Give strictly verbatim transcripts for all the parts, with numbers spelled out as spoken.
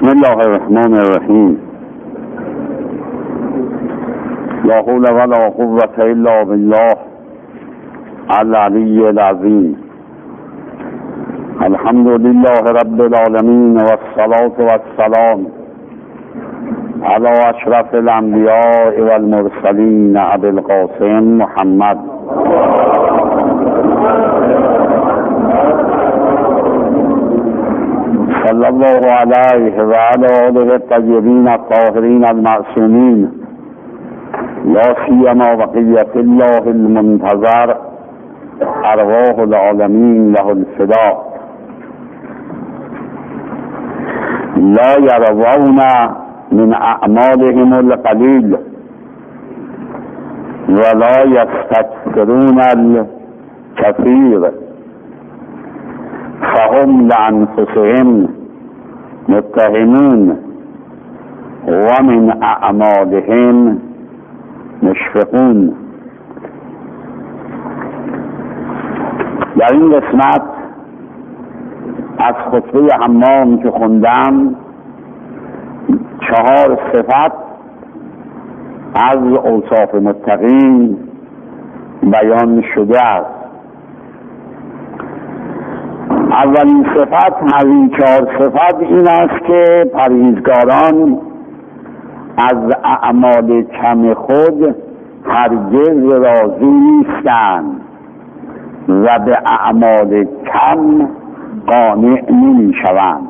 الله الرحمن الرحیم. لا حول ولا قوة الا بالله العلی العظیم. الحمد لله رب العالمین والصلاة والسلام علی اشرف الانبیاء والمرسلین ابی القاسم محمد صلی الله علیه و علی آله الطیبین الطاهرین المعصومین، لا سیما بقیة الله المنتظر ارواح العالمین له الفداء. لا يرضون من اعمالهم القلیل ولا يستكثرون الكثير فهم لأنفسهم متهمون ومن اعمالهم مشفقون. در این قسمت از خطبه حمام که خوندم چهار صفت از اوصاف متقین بیان شده است. اولین صفت از این چهار صفت این است که پرهیزگاران از اعمال کم خود هرگز راضی نیستند و به اعمال کم قانع نمی شوند.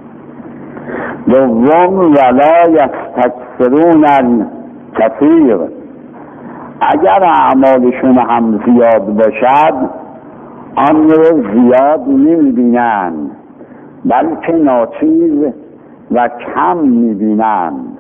دوم، ولا یستکثرون الکثیر، اگر اعمالشون هم زیاد باشد آن رو زیاد نمی بینند بلکه ناچیز و کم می بینند.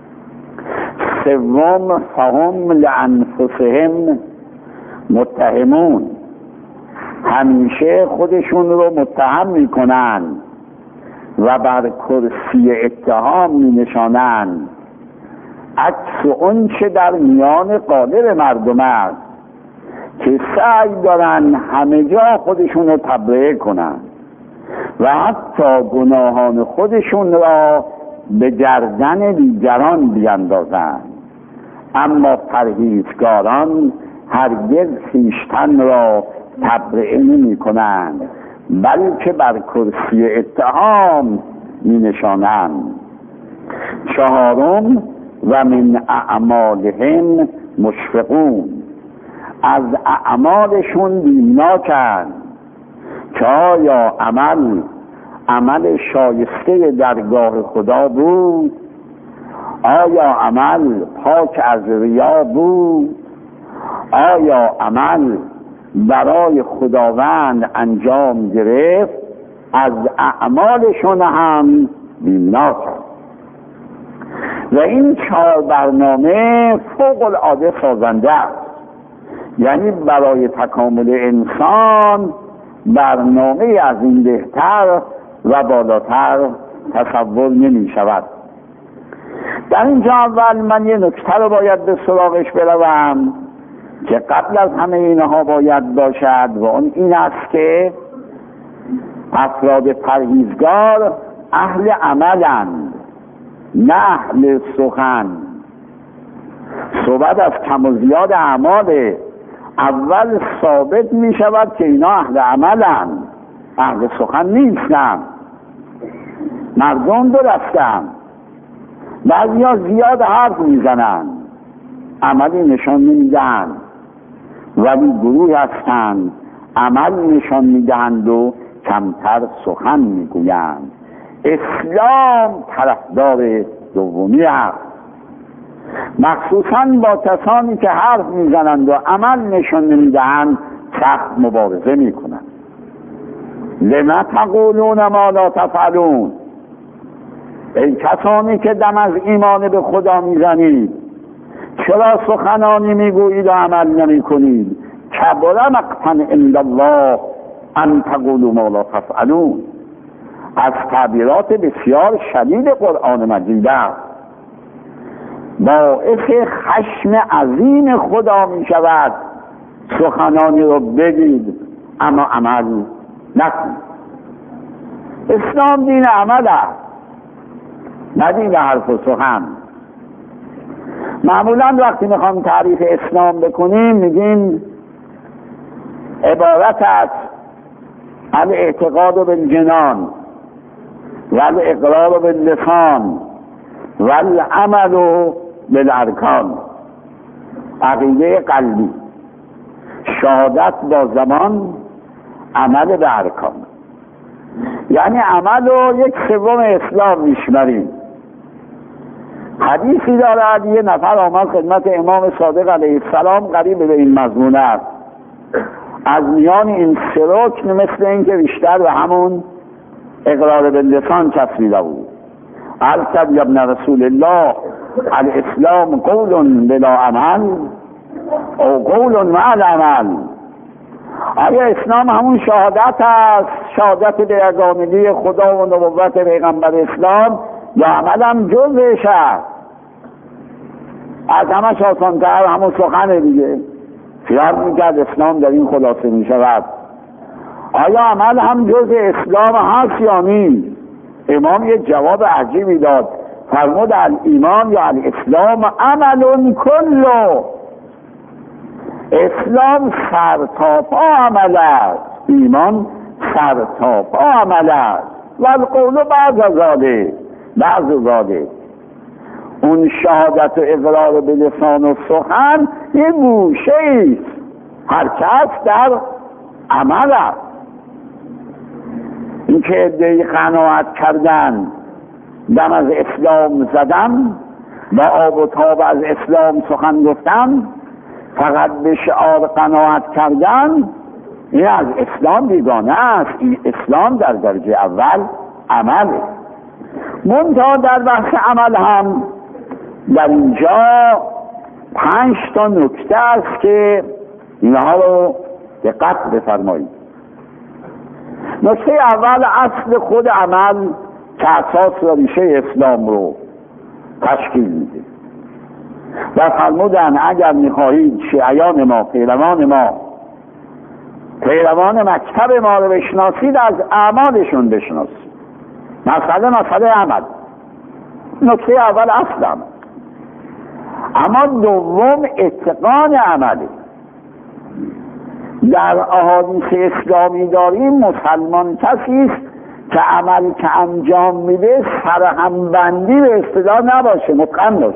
سوم، فهم لانفسهم متهمون، همیشه خودشون رو متهم می کنند و بر کرسی اتهام می نشانند، عکس اون چه در میان قالب مردم است که سعی دارن همه جا خودشون رو تبرئه کنند و حتی گناهان خودشون را به گردن دیگران بیندازند. اما پرهیزگاران هرگز خویشتن را تبرئه نمی کنند بلکه بر کرسی اتهام می نشانند. چهارم، و من اعمالهم مشفقون، از اعمالشون بیمناکند که آیا عمل عمل شایسته درگاه خدا بود؟ آیا عمل پاک از ریا بود؟ آیا عمل برای خداوند انجام گرفت؟ از اعمالشون هم بیمناکند. و این چهار برنامه فوق العاده سازنده است، یعنی برای تکامل انسان برنامه از این بهتر و بالاتر تصور نمی شود. در اینجا اول من یه نکته رو باید به سراغش بروم که قبل از همه اینها باید باشد و اون این است که افراد پرهیزگار اهل عملند نه اهل سخن. صحبت از کم و زیاد اعمال، اول ثابت می شود که اینا اهل عملند، اهل سخن نیستند. مردم دو دستند، بعضیا زیاد حرف می زنند عملی نشان نمی دهند، ولی گروه هستند عمل نشان می دهند و کمتر سخن می گویند. اسلام طرفدار دومی است، مخصوصا با کسانی که حرف میزنند و عمل نشان نمیدهند سخت مبارزه میکنند. لما تقولون ما لا تفعلون، ای کسانی که دم از ایمان به خدا میزنید چرا سخنانی میگویید و عمل نمیکنید؟ کبر مقتا عند الله ان تقولوا ما لا تفعلون، از تعبیرات بسیار شدید قرآن مجید است. باعث خشم عظیم خدا می شود سخنانی رو بگید اما عمل نکنید. اسلام دین عمل است. ندیل حرف و سخن. معمولا وقتی میخوام تعریف اسلام بکنیم میگیم عبارت است الاعتقاد بالجنان و الاقرار باللسان و العمل بالارکان، عقیده قلبی، شهادت با زبان، عمل به ارکان. یعنی عمل رو یک سوم اسلام میشمریم. حدیثی دارد یه نفر آمد خدمت امام صادق علیه السلام قریب به این مضمون است، از میان این سه رکن مثل این که بیشتر به همون اقرار باللسان چسبیده بود. الکد یا ابن رسول الله الاسلام قول بلا عمل او قول مع العمل. آیا اسلام همون شهادت است، شهادت به یگانگی خدا و نبوت پیغمبر اسلام، یا عمل هم جزش است؟ از همش آسان‌تر همون سخنه دیگه. خیال میکرد اسلام در این خلاصه میشود. آیا عمل هم جز اسلام هست یا نیست؟ امام یه جواب عجیبی داد، فرمود الایمان یا الاسلام عمل کلو. اسلام سر تا پا عمل است، ایمان سر تا پا عمل است، و القول بعض ازاده بعض ازاده. اون شهادت و اقرار به لسان و سخن یه گوشه ایست، هرکس در عمل است. این که ادعای قناعت کردن، دم از اسلام زدن، با آب و تاب از اسلام سخن گفتن، فقط به شعار قناعت کردن، این از اسلام بیگانه است. این اسلام در درجه اول عمله. منتها در بحث عمل هم در اینجا پنج تا نکته است که اینها رو دقت بفرمایید. نکته اول، اصل خود عمل که اساس و ریشه اسلام رو تشکیل میده و فرمودن اگر میخواهید شیعیان ما، پیروان ما، پیروان مکتب ما رو بشناسید، از اعمالشون بشناسید. مسئله مسئله عمل. نکته اول اصل عمل. اما دوم اتقان عمله. در احادیث اسلامی داریم مسلمان کسی است که عمل که انجام میده سرهمبندی به اصطلاح نباشه، متقن باشه،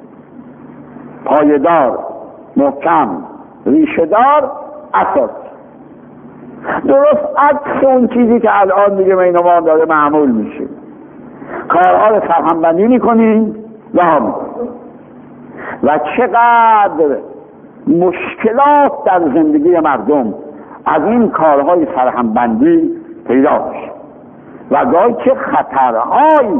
پایدار، محکم، ریشه‌دار، اساس. درست عکس اون چیزی که الان دیگه بین ما داره معمول میشه. کارها رو سرهمبندی میکنیم و هم و چقدر مشکلات در زندگی مردم از این کارهای سرهمبندی پیدا میشه و گاهی که خطرهایی.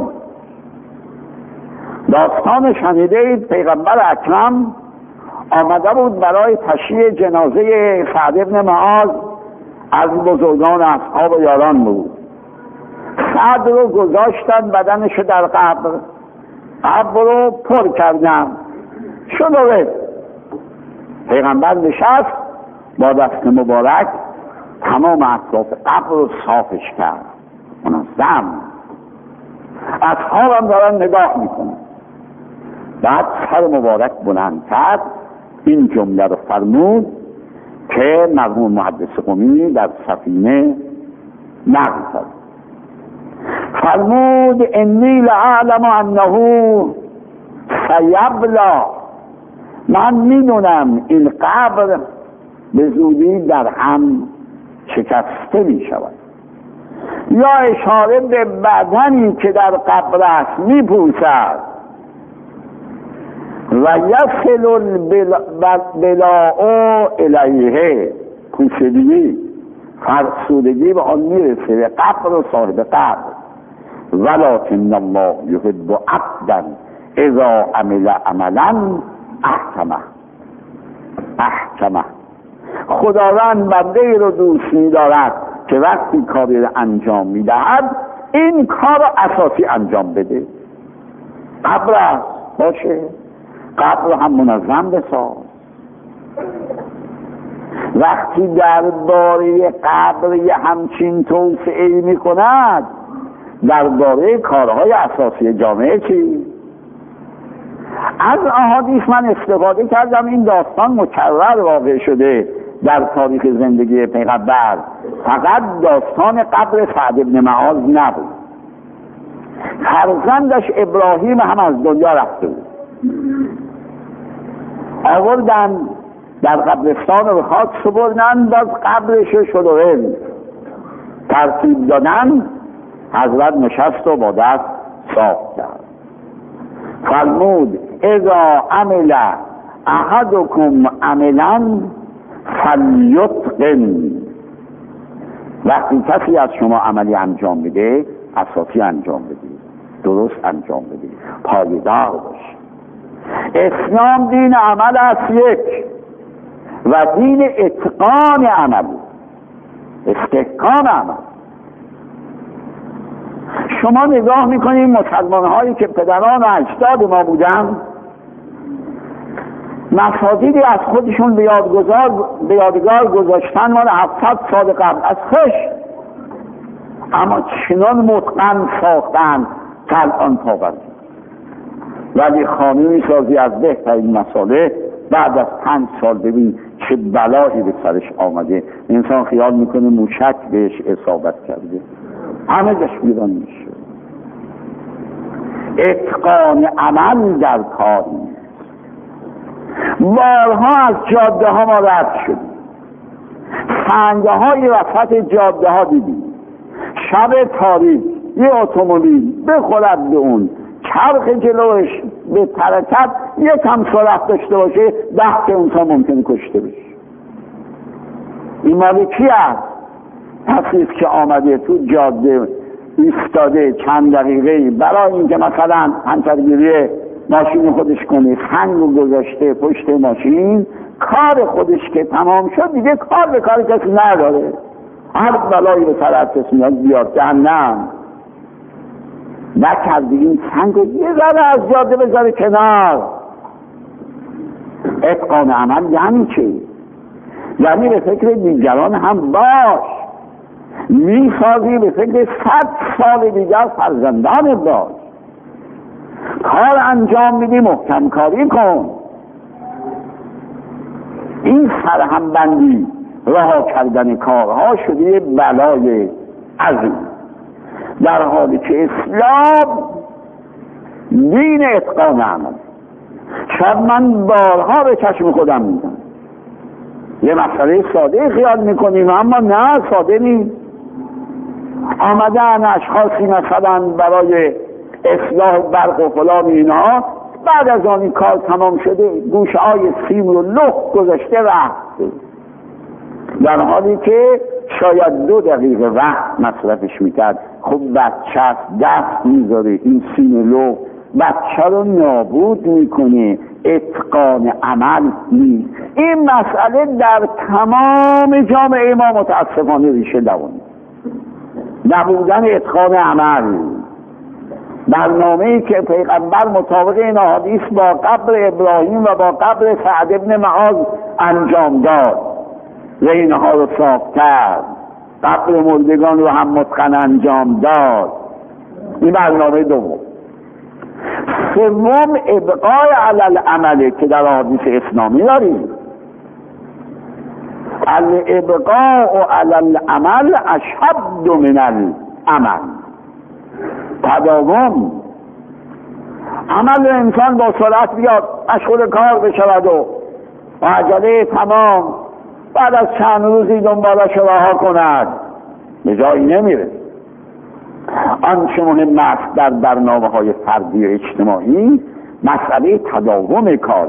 داستان شنیده اید پیغمبر اکرم آمده بود برای تشییع جنازه سعد بن معاذ، از بزرگان اصحاب و یاران بود. سعد رو گذاشتن بدنش در قبر، قبر رو پر کردن، شلوه. پیغمبر نشست با دست مبارک تمام اطراف قبر رو صافش کرد، منظم. اصحاب هم دارن نگاه میکنن. بعد سر مبارک بلند کرد، این جمله رو فرمود که مرحوم محدث قمی در سفینه نقل کرد. فرمود انی لعلم انه سیبلا، من میدونم این قبر به زودی در هم شکسته می شود. یا اشاره به بدنی که در قبر است می پوسد و یصل البلاء الیه، پوسیدگی، فرسودگی به آن میرسه، به قبر و صاحب قبر. ولکن الله یحب عبدا اذا عمل عملا احکمه احکمه. خداوند بنده ای رو دوست می‌دارد که وقتی کاری رو انجام می‌دهد این کار رو اساسی انجام بده. قبر باشه، قبر هم منظم بساز. وقتی درباره قبر یه همچین توسعه‌ای می‌کند درباره کارهای اساسی جامعه چی؟ از احادیث من استفاده کردم. این داستان مکرر واقع شده در تاریخ زندگی پیغمبر، فقط داستان قبر سعد بن معاذ نبود. فرزندش ابراهیم هم از دنیا رفته بود، آوردن در قبرستان رو به خاک سپردن، باز قبرش رو شلوغن ترتیب دادن. حضرت نشست و با دست صاف کرد، فرمود اذا عمل احدکم عملا فلیتقن. وقتی کسی از شما عملی انجام بده، اساسی انجام بدید، درست انجام بدید، پایدار باشید. اسلام دین عمل است یک، و دین اتقان عمل، استحکام عمل. شما نگاه میکنید مسلمان هایی که پدران و اجداد ما بودن، مصادیقی از خودشون به یادگار به یادگار گذاشتن مال هفتصد سال قبل از خوش، اما چنان متقن ساختن که الان پاورد. ولی خانه میسازی از بهترین مساله، بعد از پنج سال ببین چه بلایی به سرش آمده. انسان خیال میکنه موشک بهش اصابت کرده، همه دش بیران میشه. اتقان عمل در کاری. بارها از جاده ها ما رد شدیم، سنگه های وسط جاده ها دیدیم، شب تاریک یه اتومبیل بخورد به اون، چرخ جلوش به حرکت یکم سرعت داشته باشه، ده که انسان ممکنه کشته بشه. این مال کی است؟ کسی که آمده تو جاده ایستاده چند دقیقه برای اینکه مثلا پنچرگیری ماشین خودش کنه، سنگ رو گذاشته پشت ماشین، کار خودش که تمام شد دیگه کار به کار کسی نداره، هر بلایی به سر کسی میاد بیاد جهنم. نکردی این سنگ رو یه ذره از جاده بذاره کنار. اتقان عمل یعنی چی؟ یعنی به فکر دیگران هم باش، میسازی به فکر صد سال دیگر فرزندان باش، کار انجام میدی محکم کاری کن. این سرهمبندی رها کردن کارها شده یه بلای عظیم، در حالی که اسلام دین اتقان عمل. شاید من بارها به چشم خودم میدم یه مسئله ساده خیال میکنیم، اما نه ساده نیست. آمدن اشخاصی مثلا برای اصلاح برق و فلان اینها، بعد از آن این کار تمام شده گوشه های سیم رو لخت گذاشته رفت، در حالی که شاید دو دقیقه وقت مصرفش میکرد. خب بچه دست میذاره این سیم لخت، بچه رو نابود میکنه. اتقان عمل نیست. این مسئله در تمام جامعه ما متاسفانه ریشه دوانید، نبودن اتقان عمل. برنامه‌ای که پیغمبر مطابق این احادیث با قبر ابراهیم و با قبر سعد بن معاذ انجام داد و اینها رو صاف کرد، قبر مردگان رو هم متقن انجام داد. این برنامه دوم. سوم ابقای علی العمل که در احادیث اسلامی داریم. الابقاء علی العمل اشد من العمل. تداوم عمل انسان با سرعت بیاد مشغول کار بشود و عجله تمام، بعد از چند روزی دنبالش رها کند، به جایی نمیره. آنچه مهم است در برنامه های فردی و اجتماعی مسئله تداوم کاره.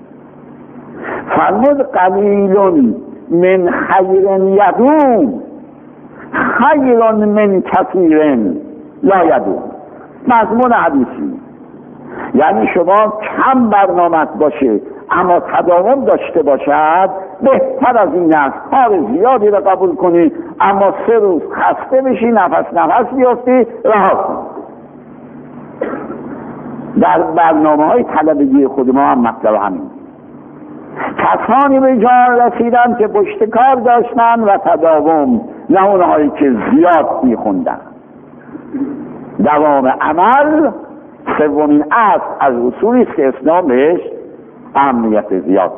فرمود قلیل من خیر یدوم خیر من کثیر لا یدوم. مضمون حدیثی یعنی شما کم برنامت باشه اما تداوم داشته باشد، بهتر از این است کار زیادی را قبول کنی اما سه روز خسته بشی، نفس نفس بیفتی، رها کن. در برنامه های طلبگی خود ما هم مطلب همین. کسانی به جان رسیدن که پشت کار داشتن و تداوم، نه اونهایی که زیاد میخوندن. دوام عمل سومین اصل از اصولی است که اسلام بهش اهمیت زیاد.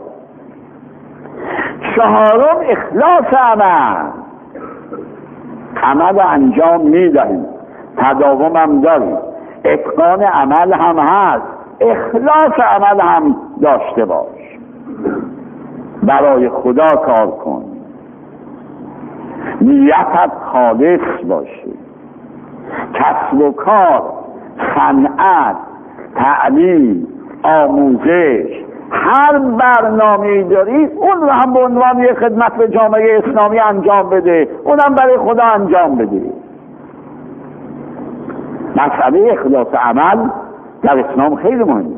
چهارم اخلاص عمل. عمل انجام میدهیم، تداوم هم داریم، اتقان عمل هم هست، اخلاص عمل هم داشته باش. برای خدا کار کن، نیتت خالص باشه. کسب و کار، صنعت، تعلیم، آموزش، هر برنامه‌ای داری اون رو هم به عنوان یک خدمت به جامعه اسلامی انجام بده، اونم برای خدا انجام بده. مسئله اخلاص عمل در اسلام خیلی مهمه.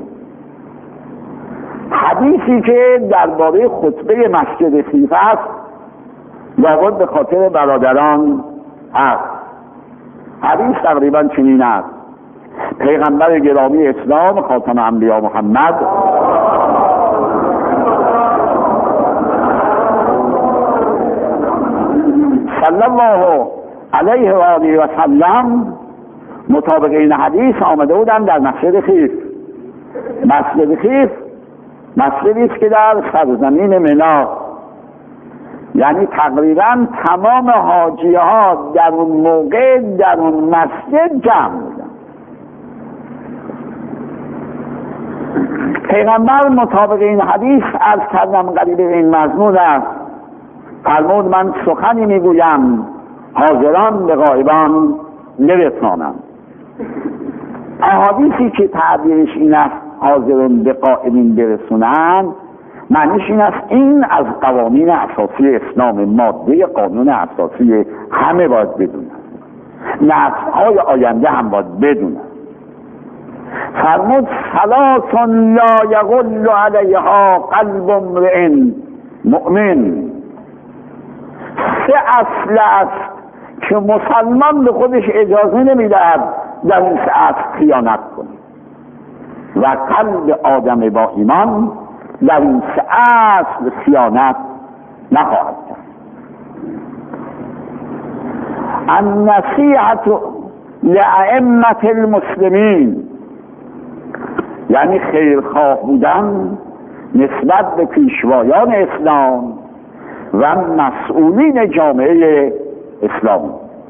حدیثی که درباره خطبه مسجد خیف است لابد به خاطر برادران است. حدیث تقریبا چنین است: پیغمبر گرامی اسلام خاتم انبیا محمد صلی الله علیه و آله و سلم مطابق این حدیث آمده بودن در مسجد خیف. مسجد خیف مسجدی است که در سرزمین منی، یعنی تقریبا تمام حاجی ها در اون موقع در اون مسجد جمع بودن. پیغمبر مطابق این حدیث عرض کردم قریب این مضمون است، فرمود من سخنی میگویم حاضران به غایبان نرسانم. احادیثی که تعبیرش این است حاضران به غایبین برسونند، معنیش این است این از قوانین اساسی اسلام، ماده قانون اساسی همه باید بدونن، نسل‌های آینده هم باید بدونن. فرمود ثلاث لا یغل علیها قلب امرئ مؤمن. سه اصل است که مسلمان به خودش اجازه نمیدهد در این سه اصل خیانت کنه و قلب آدم با ایمان در این سه اصل خیانت نخواهد کرد. النصیحة لأئمة المسلمین، یعنی خیرخواه بودن نسبت به پیشوایان اسلام و مسئولین جامعه اسلامی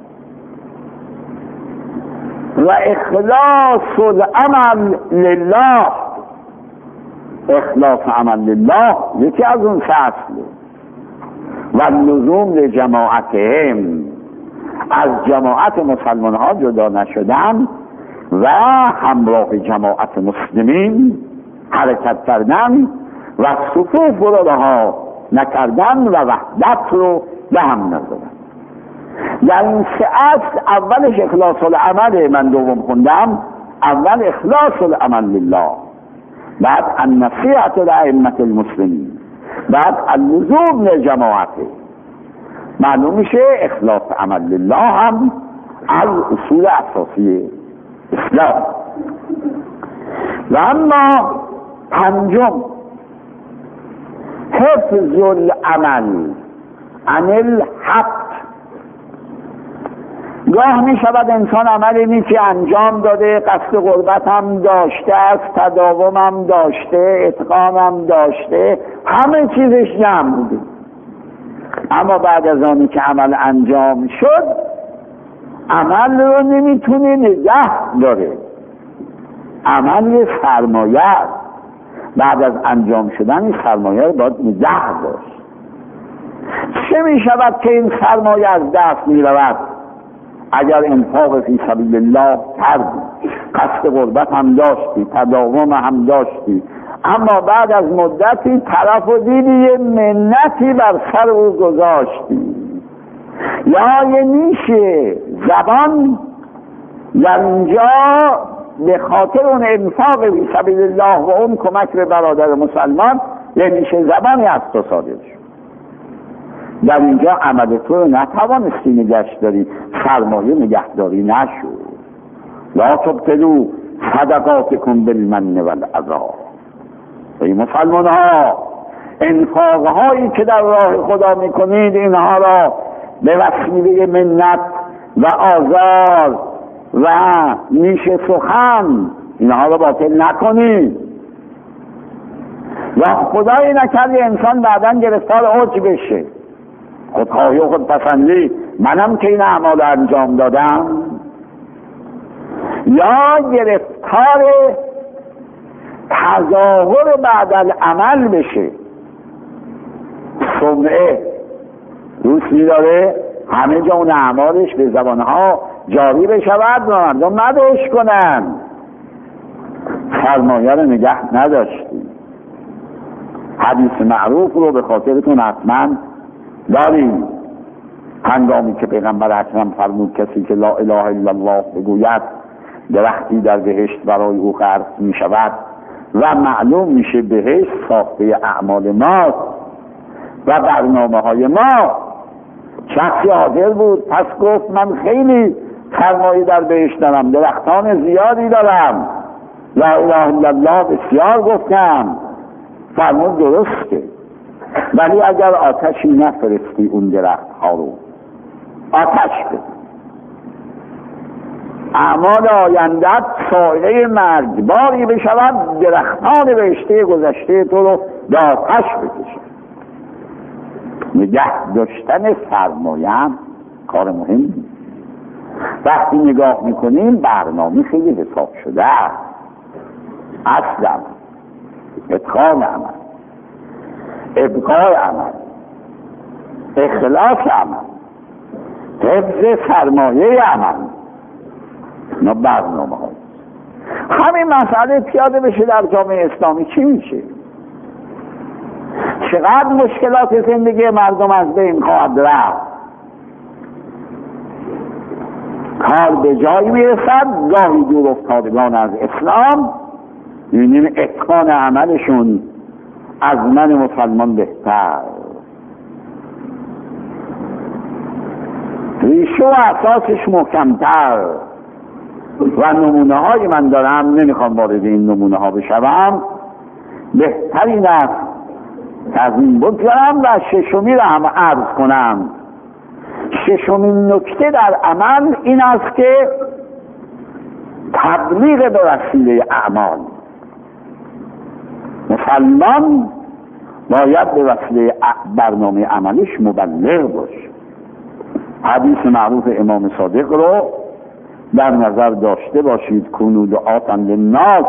و اخلاص العمل لله. اخلاص عمل لله یکی از اون اصله. و لزوم لجماعتهم، از جماعت مسلمان ها جدا نشدن و همراه جماعت مسلمین حرکت کردن و صفوف رو رها نکردن و وحدت رو به هم نزدن. در این سه اصل اولش اخلاص العمل، من دوم خوندم، اول اخلاص العمل لله، بعد النصیحة لأئمة المسلمین، بعد اللزوم لجماعت. معلوم میشه اخلاص عمل لله هم از اصول اساسی اسلام. و اما پنجم حفظ العمل عن الحق. گاه می شود انسان عملی نیکی انجام داده، قصد قربت هم داشته است، تداوم هم داشته، اتقان هم داشته، همه چیزش جمع بوده، اما بعد از آنی که عمل انجام شد عمل رو نمیتونه نگه داره. عمل سرمایه، بعد از انجام شدن سرمایه رو باید نگه داشت. چه می شود که این سرمایه از دست می رود؟ اگر انفاق فی سبیل الله کردی، قصد قربت هم داشتی، تداوم هم داشتی، اما بعد از مدتی طرف و دیدی یه منتی بر سر او گذاشتی، یا یه نیشه زبان در اینجا به خاطر اون انفاق فی سبیل الله و اون کمک به برادر مسلمان یه نیشه زبانی از تو صادر شد، در اینجا عمل تو رو نتوانستی نگهش داری، سرمایه نگهداری نشد. لا تبطلوا صدقاتکم بالمن والعذا. ای مسلمان ها، انفاق هایی که در راه خدا میکنید اینها را به وسیله منت و آزار و نیش سخن اینها رو باطل نکنید. و خدای نکرده انسان بعداً گرفتار عجب بشه، خودخواهی و خودپسندی، منم که این اعمال انجام دادم، یا گرفتار تظاهر بعد العمل بشه، سمعه دوست می‌داره همه جا اون اعمالش به زبانها جاری بشود و مردم نداشت کنن. فرمایه رو نگه نداشتیم. حدیث معروف رو به خاطرتون حتما داریم، هنگامی که پیغمبر اکرم فرمود کسی که لا اله الا الله بگوید درختی در بهشت برای او غرس می شود و معلوم میشه بهشت ساخته اعمال ما و برنامه های ما. شخصی حاضر بود پس گفت من خیلی سرمایه در بهشت دارم، درختان زیادی دارم، لا اله الا الله بسیار گفتم. فرمود درسته، ولی اگر آتشی نفرستی اون درخت ها رو، آتش بده، اعمال آیندت سایه مرگباری بشود، درختان بهشته گذشته تو رو به آتش بکشد. نگه داشتن سرمایه هم کار مهمی. وقتی نگاه میکنیم برنامه خیلی حساب شده، اصل عمل، اتقان عمل، ابقای عمل، اخلاص عمل، حفظ سرمایه عمل، نه برنامه ها. همین مسئله پیاده بشه در جامعه اسلامی چی میشه؟ چقدر مشکلات زندگی مردم از بین خواهد رفت. کار به جایی میرسد گاهی دور افتادگان از اسلام می‌بینیم اتقان عملشون از من مسلمان بهتر، ریشه و اساسش محکمتر. و نمونه های من دارم، نمیخوام وارد این نمونه ها بشوم، بهترین است که از این بگذارم و ششمی را هم عرض کنم. ششمین نکته در عمل این است که تبلیغ به وسیله اعمال. مسلمان باید به وسیله برنامه عملیش مبلغ باشه. حدیث معروف امام صادق رو در نظر داشته باشید، کنوا دعاة للناس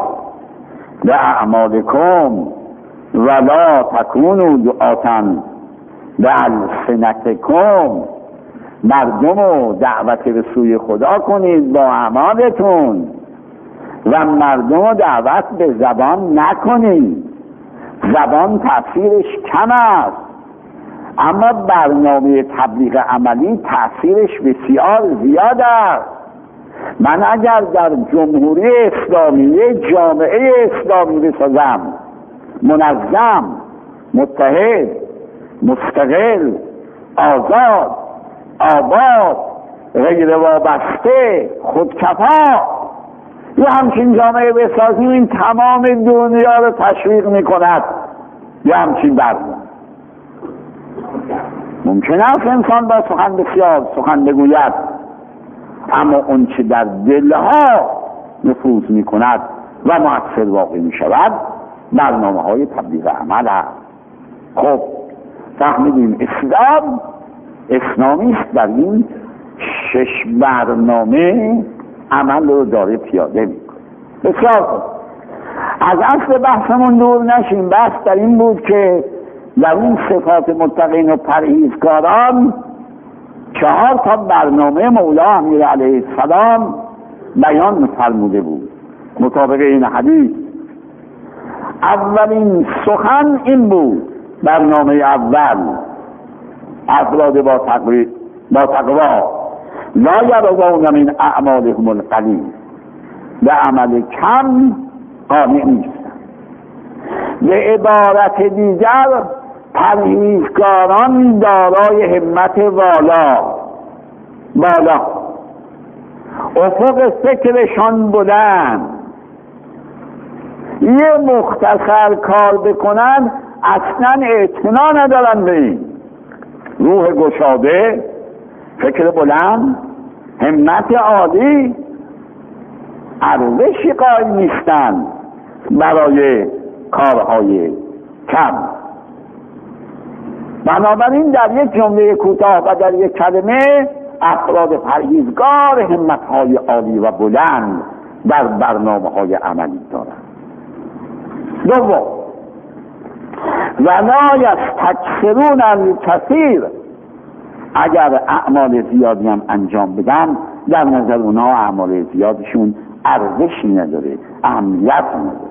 باعمالکم ولا تکونوا دعاة بألسنتکم. مردم رو دعوت به سوی خدا کنید با اعمالتون و مردم رو دعوت به زبان نکنید. زبان تأثیرش کم است، اما برنامه تبلیغ عملی تأثیرش بسیار زیاد است. من اگر در جمهوری اسلامی جامعه اسلامی بسازم، منظم، متحد، مستقل، آزاد، آباد، غیر وابسته، خودکفا، یه همچین جامعه بسازیم این تمام دنیا رو تشویق میکند. یه همچین برنامه ممکن است انسان با سخن بسیار سخن بگوید، اما اون چه در دلها نفوذ میکند و مؤثر واقع میشود برنامه های تبلیغ عمل هست. خب فهمیدیم اسلام اسلامی است در این شش برنامه عمل رو داره پیاده میکنه. بسیار خوب، از اصل بحثمون دور نشیم. بحث در این بود که در این صفات متقین و پرهیزکاران چهار تا برنامه مولا امیر علیه السلام بیان فرموده بود مطابق این حدیث. اولین سخن این بود، برنامه اول، افراد با تقوی با تقوا لا یرضون من اعمالهم القلیل، به عمل کم قانع نیستند. به عبارت دیگر پرهیزکاران دارای همت والا بالا، افق فکرشان بلند، یه مختصر کار بکنن اصلا اعتنا ندارن به این. روح گشاده، فکر بلند، همت عالی ارزشی قائل نیستند برای کارهای کم. بنابراین در یک جمله کوتاه و در یک کلمه افراد پرهیزگار همت‌های عالی و بلند در برنامه‌های عملی دارند. دوم، ولا یستکثرون الکثیر، اگر اعمال زیادی هم انجام بدن در نظر اونا اعمال زیادشون ارزشی نداره، اهمیت نداره.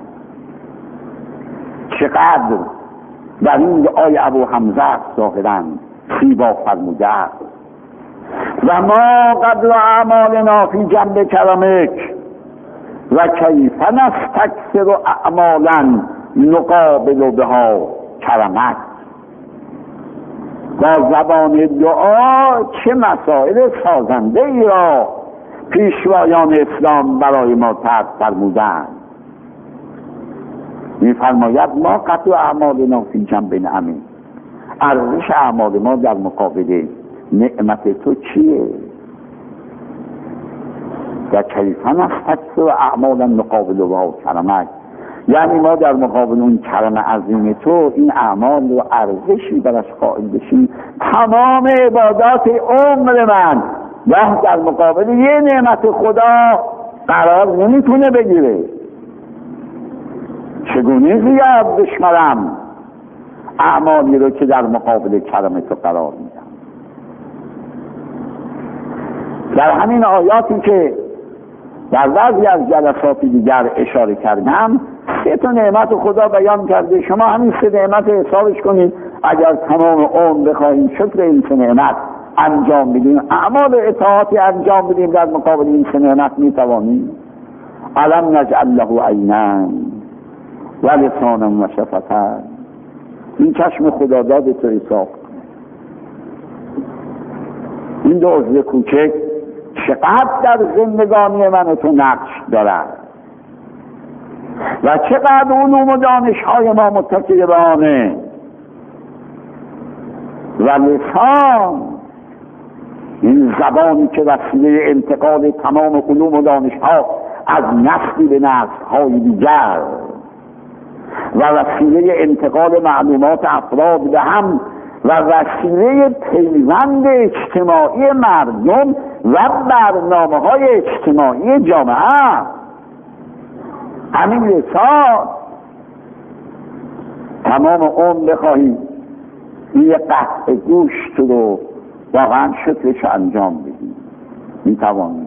چقدر در این آیه ابو حمزه ظاهراً زیبا فرموده است و ما قدر اعمالنا فی جنب کرمک و کیف نستکثر اعمالا نقابل بها کرمک. با زبان دعا چه مسائل سازنده ای را پیشوایان اسلام برای ما طرح فرمودند. می‌فرماید ما قدر اعمالنا فی جنب نعمه، ارزش اعمال ما در مقابل نعمت تو چیه؟ و کیف نستکثر اعمالا نقابل بها کرمک، یعنی ما در مقابل اون کرم عظیم تو این اعمال رو ارزشی برش قائل بشیم. تمام عبادات عمر من گاه در مقابل یه نعمت خدا قرار نمیتونه بگیره، چگونه زیاد بشمرم اعمالی رو که در مقابل کرم تو قرار میدم. در همین آیاتی که در بعضی از جلسات دیگر اشاره کردم سه تا نعمت خدا بیان کرده. شما همین سه نعمت حسابش کنید. اگر تمام عمر بخواهیم شکر این سه نعمت انجام بدیم، اعمال اطاعتی انجام بدیم در مقابل این سه نعمت میتوانیم. الم نجعل له عینین و لسانا و شفتین، این چشم خداداد تو حساب کن. این دو عضو کوچک چقدر در زندگانی من و تو نقش دارد و چقدر علوم و دانش‌های ما متکی به آنه. و لسان، این زبانی که وسیله انتقال تمام علوم و دانش‌ها از نسلی به نسل‌های دیگر و وسیله انتقال معلومات افراد به هم و وسیله پیوند اجتماعی مردم و برنامه‌های اجتماعی جامعه. همین لسان تمام عمر بخواهیم این قطع گوشت رو واقعا شکلش انجام بدیم میتوانیم.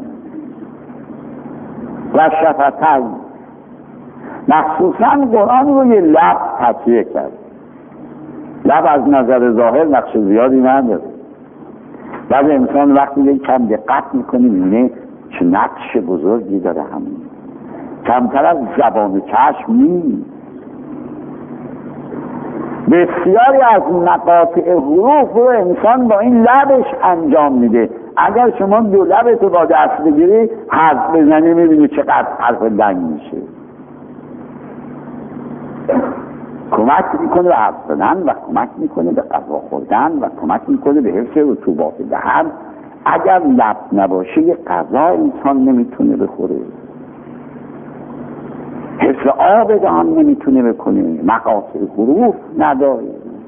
و شفتین، مخصوصا قرآن رو یه لب تصویه کرد. لب از نظر ظاهر نقش زیادی نداره، ولی انسان وقتی یک کم دقت میکنه میبینه چه نقش بزرگی داره. همین کمتر از زبان و چشم نیست. بسیاری از مقاطع حروف رو انسان با این لبش انجام میده. اگر شما دو لبتو با دست بگیری حرف بزنی میبینی چقدر حرف دنگ میشه. کمک میکنه به حرف زدن و کمک میکنه به غذا خوردن و کمک میکنه به حفظ رطوبات دهن. اگر لب نباشه یه غذا انسان نمیتونه بخوره، حفظ آب دهان نمیتونه بکنه، مقاطع حروف نداره.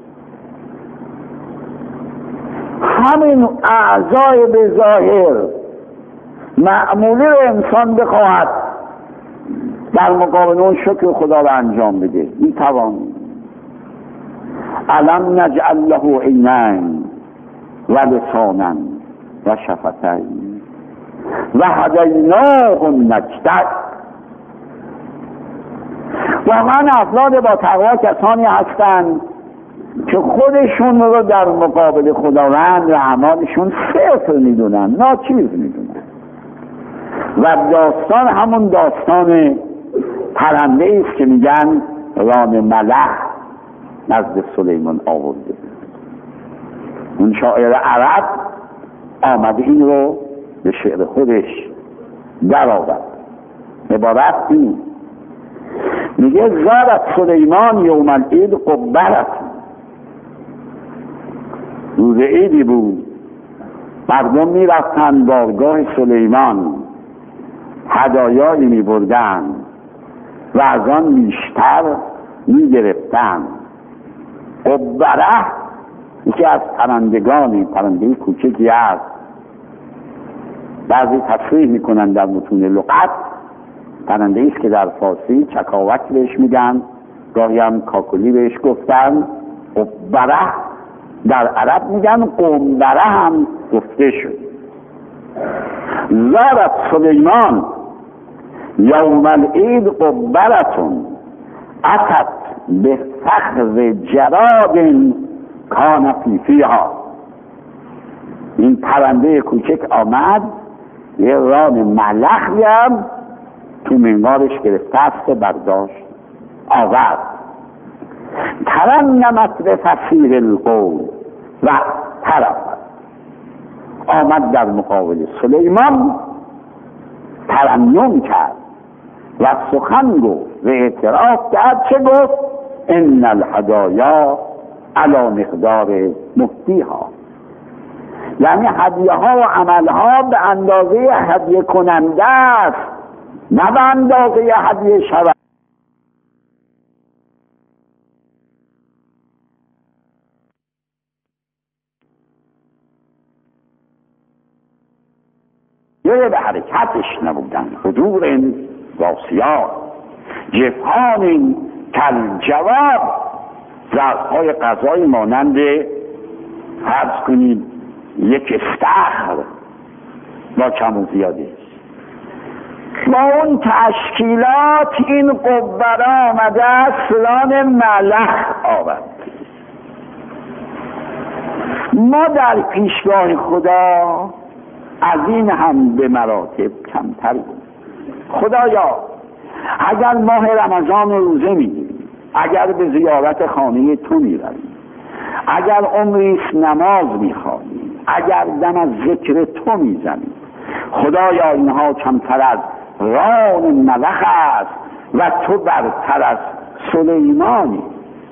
همین اعضای به ظاهر معمولی رو انسان بخواهد در مقابل اون شکر خدا رو انجام بده میتوان. الم نجعل له عینین و لسانا و شفتین و هدیناه النجدین. واقعا افراد با تقوا کسانی هستند که خودشون رو در مقابل خداوند و اعمالشون صفر میدونن، ناچیز میدونن. و داستان همون داستان پرنده است که میگن ران ملح نزد سلیمان آورده. اون شاعر عرب آمده این رو به شعر خودش در آورد. عبارت این میگه زارت سلیمان یوم العید قبرت. روز عیدی بود، مردم میرفتن بارگاه سلیمان هدایایی می بردن و از آن بیشتر می گرفتن. قبره یکی از پرندگانی، پرنده کوچکی است. بعضی تصریح میکنن در متون لغت پرنده است که در فارسی چکاوک بهش میگن، گاهی هم کاکلی بهش گفتن. قبره در عرب میگن، قنبره هم گفته شد. زارت سلیمان یوم العید قبرتون اتت به فخذ جراد کان فی فیها. این پرنده کوچک آمد یه ران ملخی هم تو منقارش گرفته است و برداشت آورد. ترنمت به فصیل القول و طرفت، آمد در مقابل سلیمان ترنم کرد و سخن گفت و اعتراف کرد. چه گفت؟ ان الهدایا علی مقدار مهدیها، یعنی هدیه ها و عمل ها به اندازه هدیه کننده است، نه به اندازه هدیه شود. یه به حرکتش نبودن. حضور واسیات جفان کل جواب، ظرفهای غذایی مانند فرض کنید یک استخر با کم و زیاده. با اون تشکیلات این قبره آمده سلان ملخ آورد. ما در پیشگاه خدا از این هم به مراتب کمتر بود. خدایا اگر ماه رمضان روزه میگیریم، اگر به زیارت خانه تو میرویم، اگر عمریست نماز میخوانیم، اگر دم از ذکر تو میزنیم، خدایا اینها کمتر از ران ملخ است و تو برتر از سلیمانی.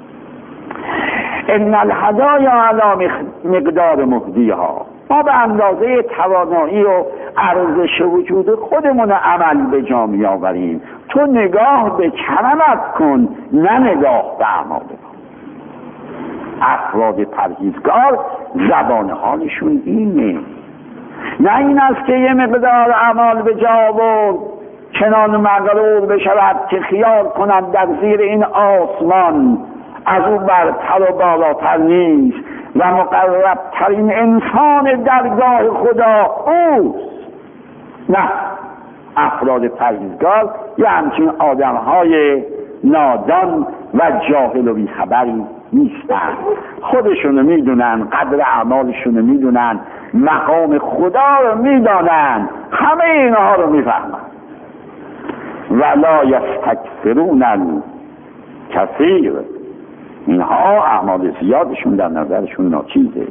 ان الهدایا علی مقدار مهدیها، ما به اندازه توانایی و ارزش وجود خودمون عمل به جا می آوریم. تو نگاه به کرمت کن، نه نگاه به اعمال ما. افراد پرهیزگار زبان حالشون اینه، نه این است که یه مقدار اعمال به جا آورد چنان مغرور بشود که خیال کنند در زیر این آسمان از او برتر و بالاتر نیست و مقربترین انسان درگاه خدا اوست. نه، افراد پرهیزگار یا همچین آدمهای نادان و جاهل و بیخبری نیستن. خودشونو میدونن، قدر اعمالشونو میدونن، مقام خدا رو میدانن، همه اینها رو میفهمن. ولا یستکثرون الکثیر، اینها اعمال زیادشون در نظرشون ناچیزه.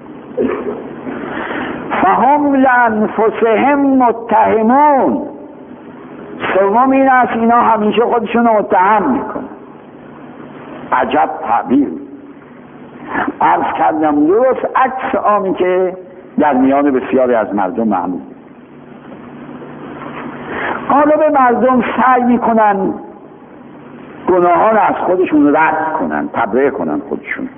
فهم لانفسهم متهمون، سوم این است اینا همیشه خودشون رو متهم میکنن. عجب تعبیر. عرض کردم درست عکس آنی که در میان بسیاری از مردم معمول. غالب مردم سعی میکنن گناهان از خودشون رد کنن، تبرئه کنن خودشون.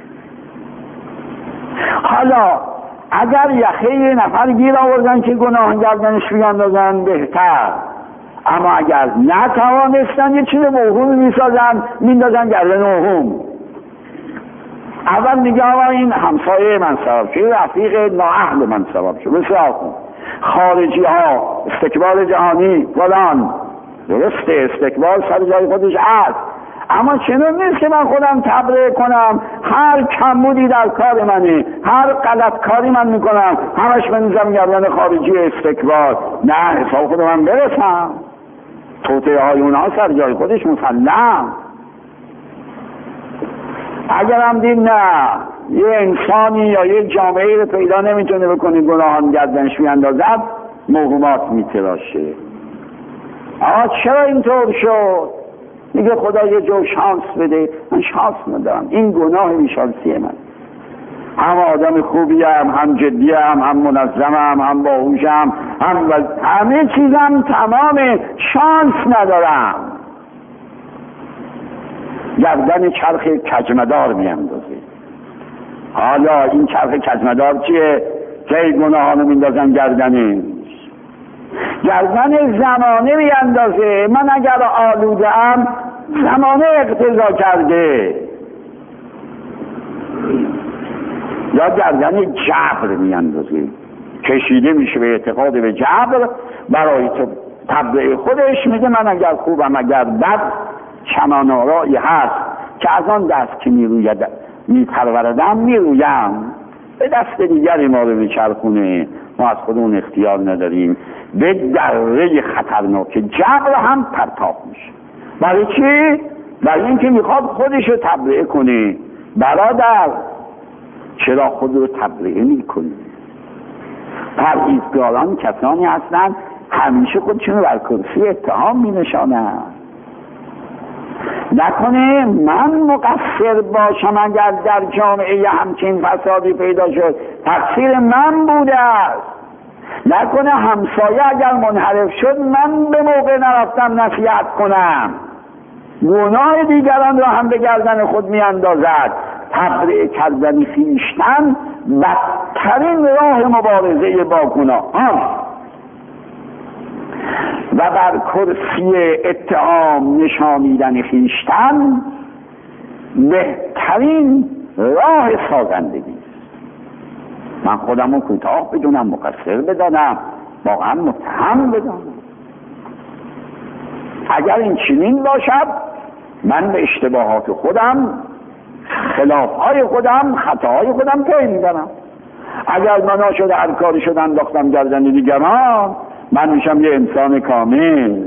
حالا اگر یخه یه نفر گیر آوردن که گناه گردنش بیاندازن بهتر، اما اگر نتوانستن یه چیز موهوم میسازن میندازن گردن موهوم. اول میگه آقا این همسایه من سبب شد، رفیق نااهل من سبب شد. بسیار خوب، خارجی ها، استکبار جهانی فلان، درسته استکبار سر جای خودش هست، اما چنون نیست که من خودم تبرئه کنم. هر کمبودی در کار منه، هر غلط کاری من میکنم همش بنزم گردن خارجی استکبار. نه، حساب خود من برسم. توطئه های اونها سر جای خودش مسلم. اگر هم دید نه یه انسانی یا یه جامعه رو پیدا نمیتونه بکنه گناهان گردنش بیاندازد، موهومات میتراشه. آقا چرا اینطور شد؟ میگه خدا یه جو شانس بده. من شانس ندارم، این گناه بیشانسی من. هم آدم خوبیم، هم جدیم، هم منظمم، هم باهوشم، هم همه چیزم تمام، شانس ندارم. گردن چرخ کجمدار میاندازه. حالا این چرخ کجمدار چیه؟ که گناهانو میندازن گردنش. گردن زمانه میاندازه. من اگر آلوده ام زمانه اقتضا کرده. یا گردن جبر میاندازه، کشیده میشه به اعتقاد به جبر برای تبرئه خودش. میگه من اگر خوبم اگر بد چمان آرایی هست که از آن دست که میروید میپروردم میرویم، به دست دیگری ما رو میچرخونه. ما از خودمون اختیار نداریم. به دره خطرناک جبر هم پرتاب میشه. برای چی؟ برای اینکه میخواد خودش رو تبرئه کنه. برادر چرا خود رو تبرئه میکنی؟ پرهیزگاران کسانی هستند همیشه خودشون رو بر کرسی اتهام مینشانند. نکنه من مقصر باشم اگر در جامعه همچین فسادی پیدا شد، تقصیر من بوده است. نکنه همسایه اگر منحرف شد من به موقع نرفتم نصیحت کنم. گناه دیگران را هم به گردن خود می اندازد. تبرئه کردن خویشتن بدترین راه مبارزه با گناهان و بر کرسی اتهام نشانیدن خویشتن بهترین راه سازندگی است. من خودم رو کوتاه بدونم، مقصر بدانم، واقعا متهم بدانم. اگر این چنین باشد من به اشتباهات خودم، خلافهای خودم، خطاهای خودم پی میبرم. اگر منا شده هر کاری شده انداختم گردن دیگران، من میشم یه انسان کامل.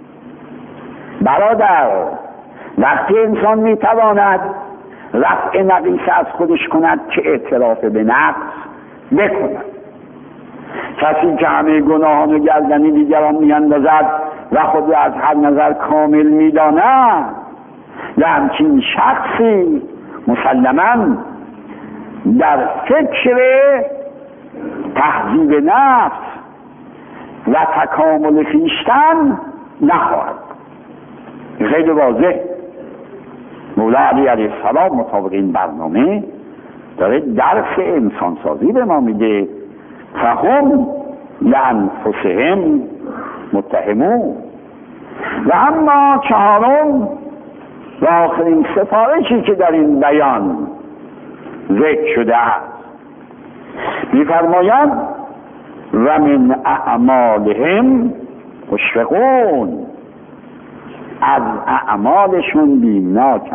برادر وقتی انسان میتواند رفع نقیصه از خودش کند که اعتراف به نقص بکند. کسی که همه گناهان و گردن دیگران میاندازد و خود را از هر نظر کامل میداند، و همچین شخصی مسلماً در فکر تهذیب نفس و تکامل خویشتن نخواهد. خیلی واضح مولا علی علیه السلام مطابق این برنامه داره درس انسانسازی به ما میده. فهم لانفسهم متهمون. و اما چهارم و آخرین سفارشی که در این بیان ذکر شده است، می‌فرمایند و من اعمالهم مشفقون، از اعمالشون بیمناکن.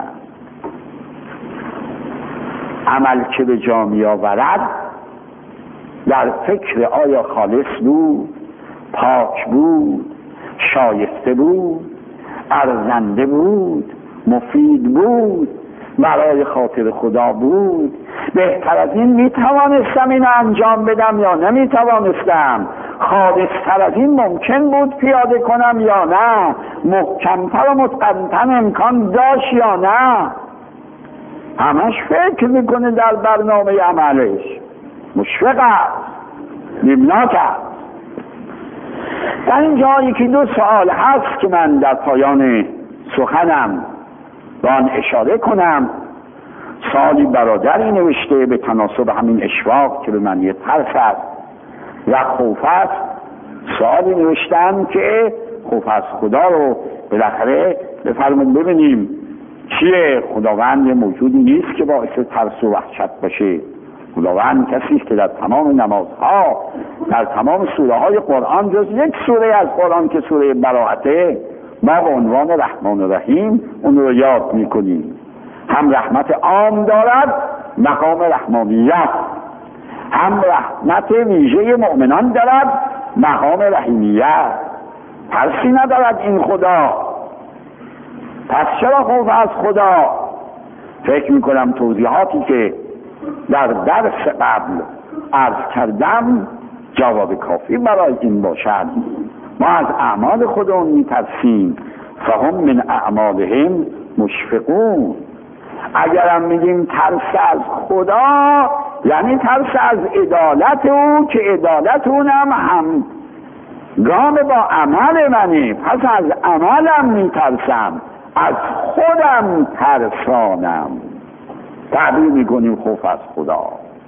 عمل که به جا می‌آورد در فکر آیا خالص بود، پاک بود، شایسته بود، ارزنده بود، مفید بود، برای خاطر خدا بود. بهتر از این میتوانستم این انجام بدم یا نمیتوانستم؟ خالصتر از این ممکن بود پیاده کنم یا نه؟ محکمتر و متقنتر امکان داشت یا نه؟ همش فکر میکنه در برنامه عملش. مشفق است، بیمناک است. در اینجا یکی دو سوال هست که من در پایان سخنم به آن اشاره کنم. سالی برادری نوشته به تناسب همین اشواق که به معنی ترس است و خوف است. سالی نوشتن که خوف از خدا رو بالاخره بفرمایید ببینیم چیه. خداوند موجودی نیست که باعث ترس و وحشت باشه. خداوند کسی است که در تمام نمازها، در تمام سوره های قرآن جز یک سوره از قرآن که سوره براءته، ما به عنوان رحمان و رحیم اون رو یاد میکنیم. هم رحمت عام دارد، مقام رحمانیت، هم رحمت ویژه مؤمنان دارد، مقام رحیمیت. ترسی ندارد این خدا. پس چرا خوف از خدا؟ فکر میکنم توضیحاتی که در درس قبل عرض کردم جواب کافی برای این باشد. ما از اعمال خودمون میترسیم. فهم من اعمالهم مشفقون. اگرم میگیم ترس از خدا، یعنی ترس از عدالت او که عدالت اونم هم گام با عمل منه، پس از عملم میترسم، از خودم ترسانم. تعبیر میکنیم خوف از خدا.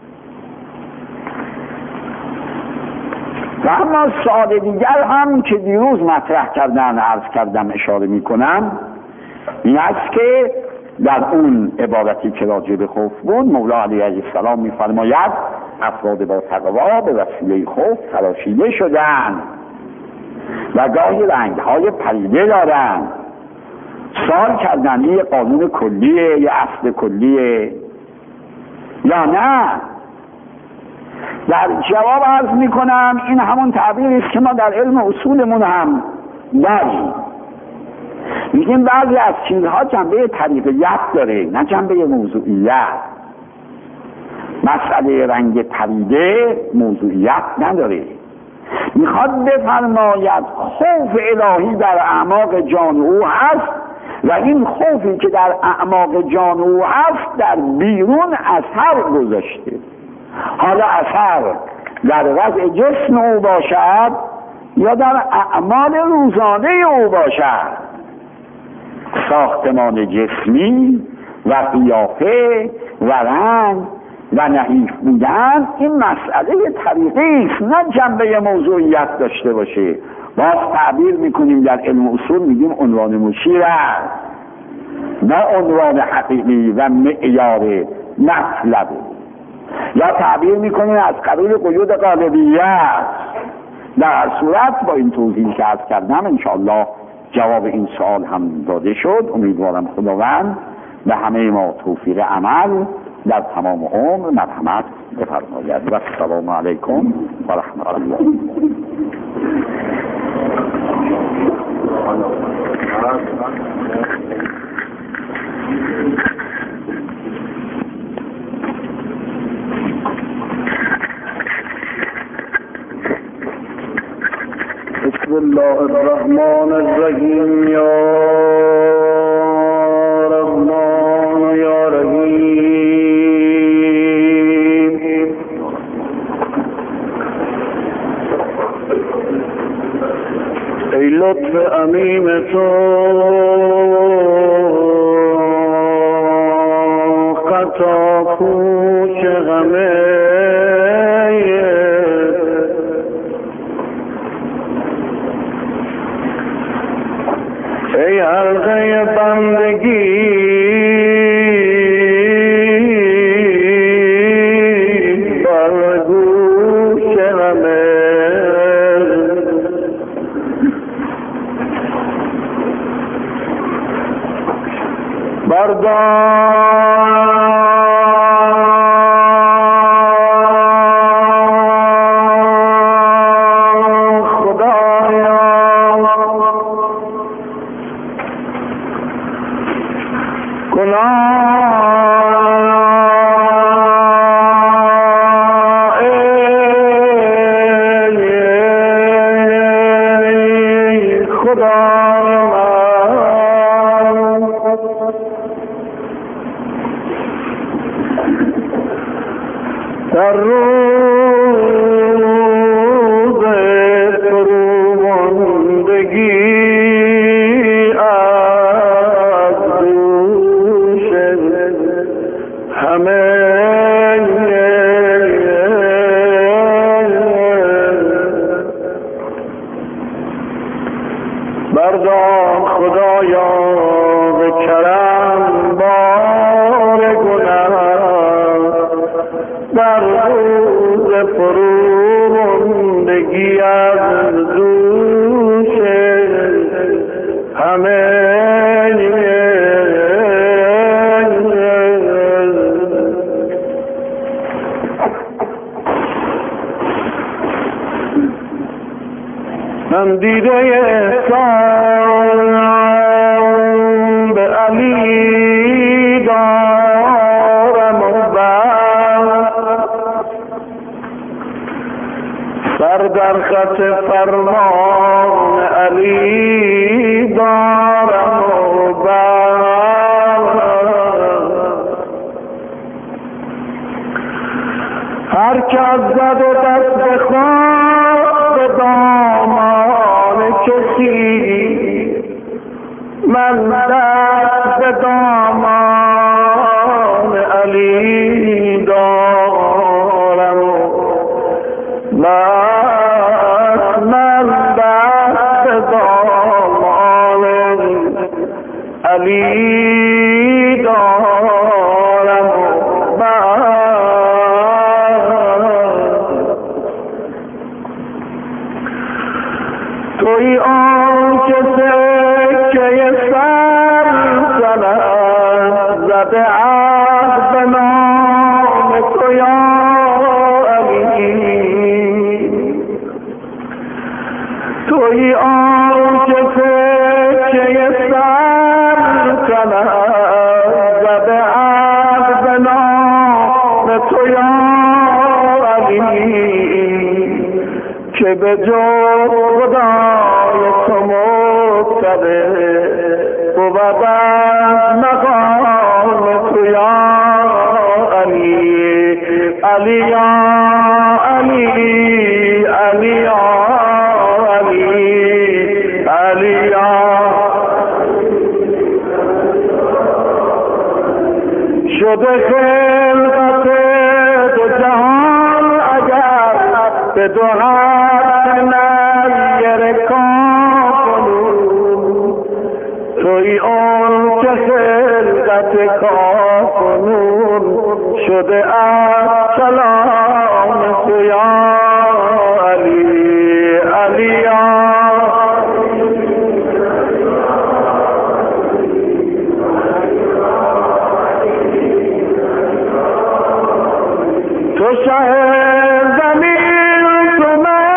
و اما سوال دیگر هم که دیروز مطرح کردن عرض کردم اشاره میکنم این است که در اون عبارتی که راجع به خوف بود مولا علیه السلام میفرماید افراد با تقوا به وسیله خوف تراشیده شدند و گاهی رنگهای پریده دارند. سوال کردن یه قانون کلیه، یه اصل کلیه یا نه؟ در جواب عرض میکنم این همون تعبیری است که ما در علم اصولمون هم داریم. میگیم بعضی از چیزها جنبه طریقیت داره نه جنبه موضوعیت. مسئله رنگ پریده موضوعیت نداره. میخواد بفرماید خوف الهی در اعماق جان او هست و این خوفی که در اعماق جان او هست در بیرون اثر گذاشته. حالا اثر در وضع جسم او باشد یا در اعمال روزانه او باشد، ساختمان جسمی و قیافه و رنگ و نحیف بودن این مسئله طریقی است نه جنبه موضوعیت داشته باشه. باز تعبیر میکنیم در علم اصول میگیم عنوان مشیر است نه عنوان حقیقی و معیار مطلبه. یا تعبیر میکنیم از قبیل قیود غالبیت. در هر صورت با این توضیح که عرض کردم انشاءالله جواب این سوال هم داده شد. امیدوارم خداوند به همه ما توفیق عمل در تمام عمر مرحمت بفرماید. و السلام علیکم و رحمت الله. بسم الله الرحمن الرحیم. یا رحمان یا رحیم. ای لطف عمیم تو خطا پوش غمه ای حلقه بندگی بر گوش همه بردار خدایا گناه ای خدا در روز فروماندگی از دوش همه بردار خدایا به کرم بار گناه در روز فروماندگی از دوش همه من دیده احسان به علی دارم و بر سر در خط فرمان علی دارم و بر دست زد و دست خواست به دامان کسی، من دست به دامان علی دارم و بس من دست به دامان علی دارم و بس. توی آن که سکه سر زند زده عهد به نام تو یا علی، توی آن که سکه سر زند زده عهد به نام تو یا علی، که به جز خدای تو مقتدر بود از مقام تو یا علی. علی یا علی، علی یا علی، علی یا شده خلقت دو جهان اگر به دو حق نیر کافنون، توی اون که خلقت کافنون شده از سلام تو یا علی. علی یا تو شهر زمین تو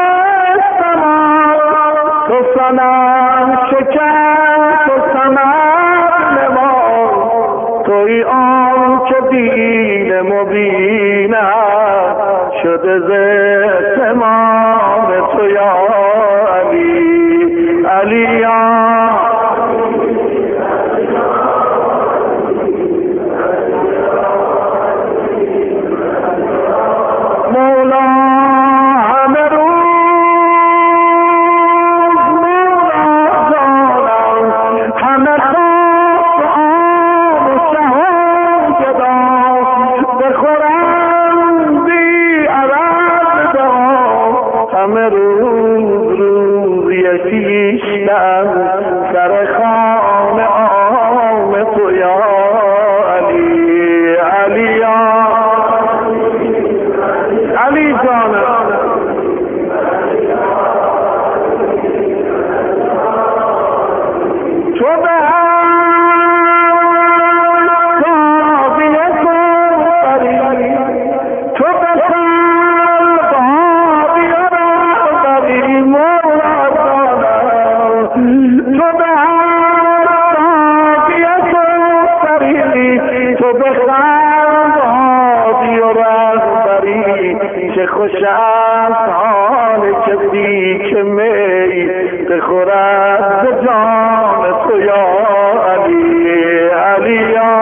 مستمان، تو سنم شکن تو سمت نمان، توی آن که دین مبینم شده ز تمام تو یا علی. علی یا مولا همه روز مولا جانم، همه خواب آب و شهان گدام، بخورم بی عوض دام، همه روز روزی خویشتن سر خوان عام تو یا علی. علی یا علی جانم تو به تابی بری، تو به سلبابی بری مولا جانم، تو به تابی بری، تو به سلبابی بری، چه خوش است حال کسی که می بخورد به جام تو یا علی. علی یا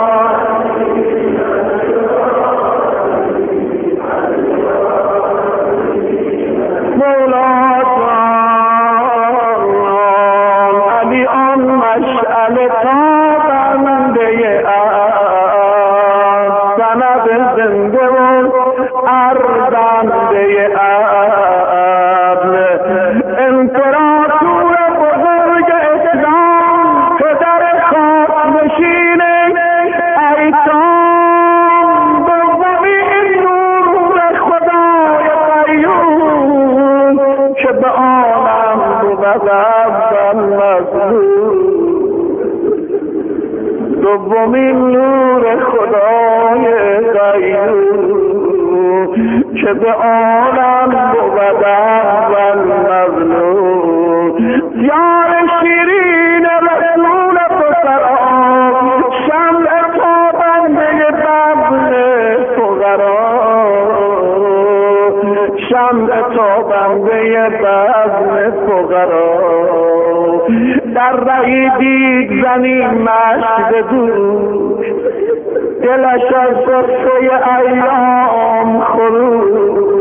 مولا جان، علی آن مشعل تابنده سند زنده و ارزنده عدل، امپراتور بزرگ اسلام، پدر خاک نشین ایتام، دومین نور خدای قیوم که به عالم بود اول مظلوم، دومین نور خدای قیوم که به عالم بود اول مظلوم، یار شیرین رسول پسران، شمع تابنده بزم فقرا، شمع تابنده بزم فقرا، در رهی دید زنی مشت دور، دلش از غصه ایام خروش،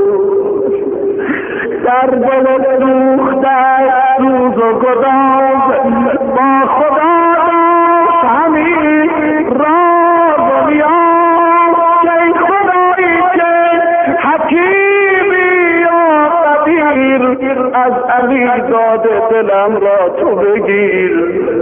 در دل سوخته روز و گداز با خدا داشت همین راز و نیاز که ای خدایی که حکیمی یا قدیر از علی داده دلم را تو بگیر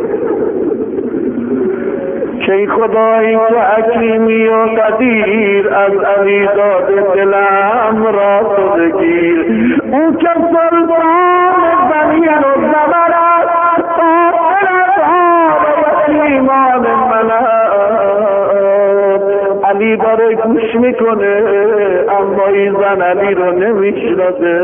که ای خدایی که حکیمی و قدیر از علی داده دلم را تو بگیر او که سلطان بنی و زمر است قاتل اصحاب یتیمان من است علی داره گوش میکنه اما این زن علی رو نمیشناسه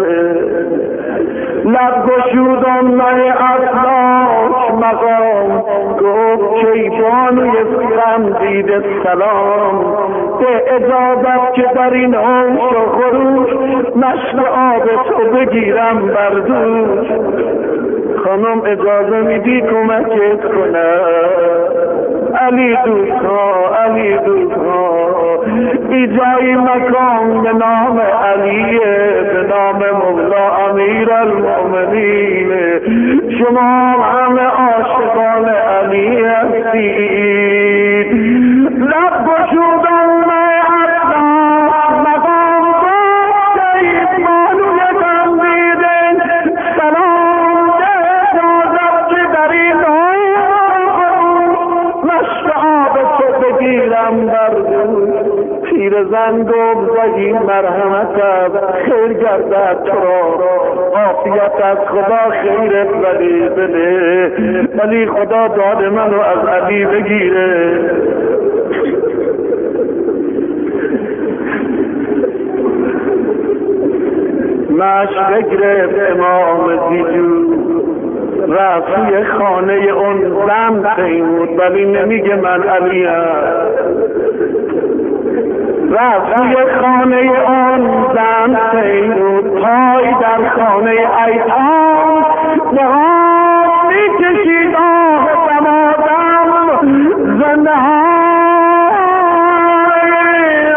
لب گشودم من اطلاق مقام گفت که بانوی غم دیده سلام به اجازت که در این عیش و خروش مشت آب تو بگیرم بر دوش خانم اجازه میدی کمکت کنم علی دوستا علی دوستا ای جای مکان به نام علیه به نام مولا امیر المؤمنین شما همه عاشقان علی هستید لب گشودم من اطلاق مقام گفت شهید مانوی غم دیده سلام ده اجازت که در این مشت آب تو بگیرم بر دوش پیرزن گفت زهی مرحمت خیر گردد تو را عافیت از خدا خیرت ولی بده ولی خدا داد منو از علی بگیره مشت بگرفت امام دیجو رفت توی خانه اون زن تیمود ولی نمیگه من علی هست رفت توی خانه اون زن تیمود پای در خانه ایتام نهاد میکشید آه دمادم زنده های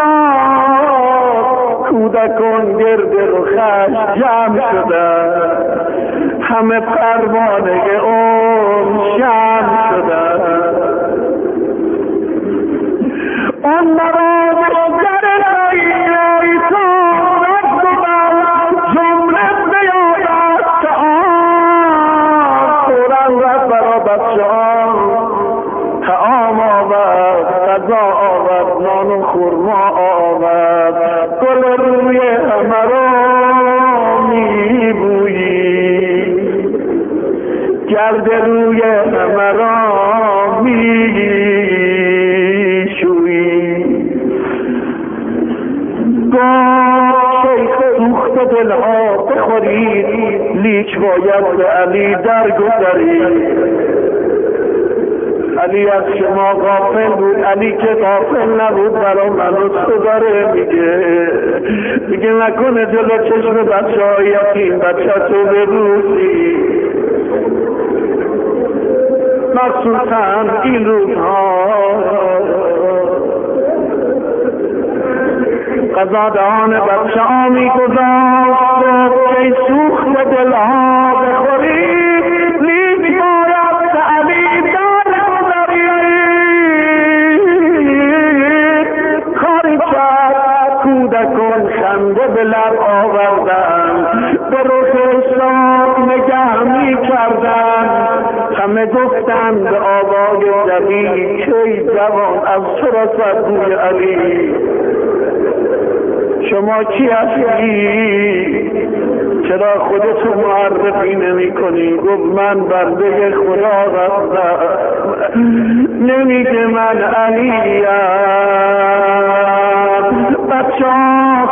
کودکان گرد رخش جمع شده همه پروانه اون شمع شده اون نوازش در ایتان رد و بر جمله بیاید که آن فورن رد برا بچه آن تعام آورد غذا آورد نان و خورما آورد گل روی همه را میبویی گرد روی همه را میشویی گفت شیخ سوخت دلها بخورید لیک باید به علی در گذرید علی از شما غافل بود علی که غافل نبود برای منو تو داره میگه میگه نکنه جلو چشم بچه های یتیم بچه تو ببوسی مخصوصا این روزها قضادان بچه ها میگذاشت که سوخت دلها بخورید لیک باید که علی در گذرید کاری کرد کودکان خنده به لب آوردن به روح شاد نگه میکردن همه گفتن به آوای جوی که جوان از تو رسد بوی علی شما کی هستی؟ چرا خودتو معرفی نمی کنی؟ گفت من بنده خدا هستم نمیگه من علیم بچه ها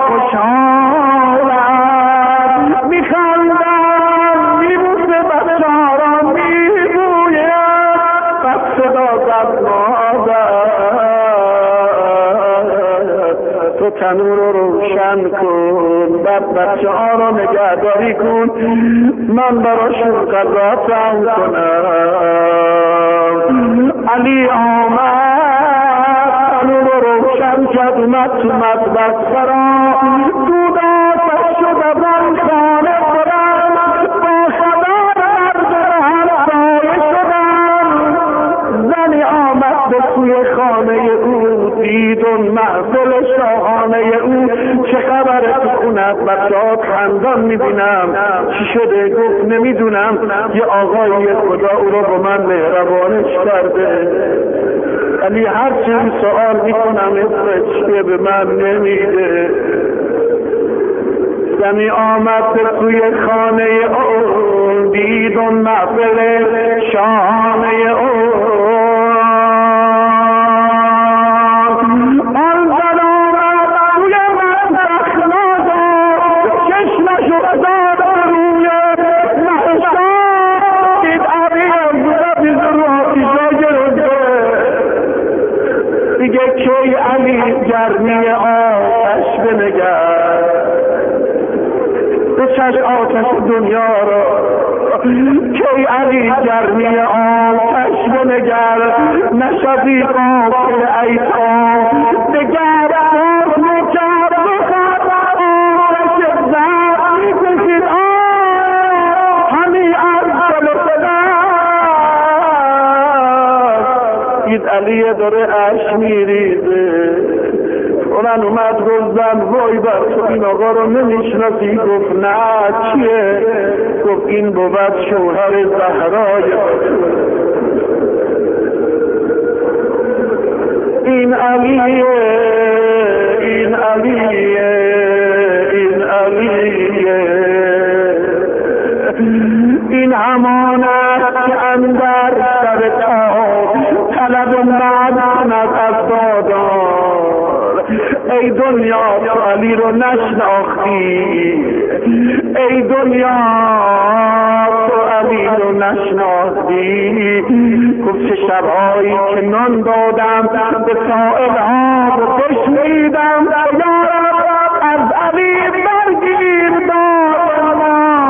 خوشحالم میخندم میبوسه بچه ها را میبویم بس صدا زد مادر تو تنور رو روشن کن بعد بچه ها رو نگهداری کن من براشون غذا تام کنم علی آمد تنور رو روشن کرد اومد تو مطبخ برا دود آتش شد از آن خانه برا توی خانه او دید اون محفل شاهانه او. چه خبره تو خونت بچه‌هات خندان میبینم، چی شده؟ گفت نمیدونم، یه آقای خدا او رو با من مهربانش کرده. علی هر چی سوال میکنم اسمش چیه به من نمیده. یعنی آمد توی خانه او دید اون محفل شاهانه او. آن زن آمد توی مطبخ نازد، چشمش افتاد روی نهشتاد، دید علی از لبی رو آتیشا گرفته. دیگه کی علی گرمی آتش بنگر، بچش آتش دنیا را، کی علی گرمی آتش بنگر، نشدی قافل ایتام دگر باز میکرد بخد آتش زد میکشید همی از دل صدر. دید علی داره عشق میریزه. اونن اومد گفتن وای بر تو این آقا رو نمیشناسی؟ گفت نه چیه؟ گفت این بود شوهر زهرای این علیه، این علیه، این علیه، این همان است که اندر سر تاب طلب مرد کند از دادار. ای دنیا تو علی رو نشناختی، ای دنیا تو علی رو نشناختی. گفت چه شبهایی که نان دادم به سائلها و بشنیدم یا رب از علی برگیر دادم.